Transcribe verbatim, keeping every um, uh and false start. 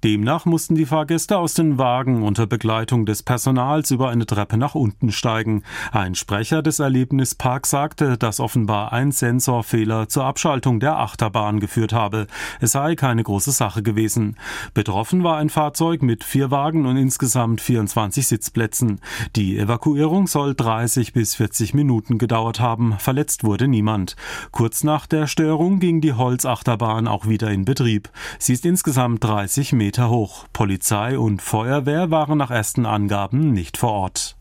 Demnach mussten die Fahrgäste aus den Wagen unter Begleitung des Personals über eine Treppe nach unten steigen. Ein Sprecher des Erlebnisparks sagte, dass offenbar ein Sensorfehler zur Abschaltung der Achterbahn geführt habe. Es sei keine große Sache gewesen. Betroffen war ein Fahrzeug mit vier Wagen und insgesamt vierundzwanzig Sitzplätzen. Die Evakuierung soll dreißig bis vierzig Minuten gedauert haben. Verletzt wurde niemand. Kurz nach der Störung ging die Holzachterbahn auch wieder in Betrieb. Sie ist insgesamt dreißig Meter hoch. Polizei und Feuerwehr waren nach ersten Angaben nicht vor Ort.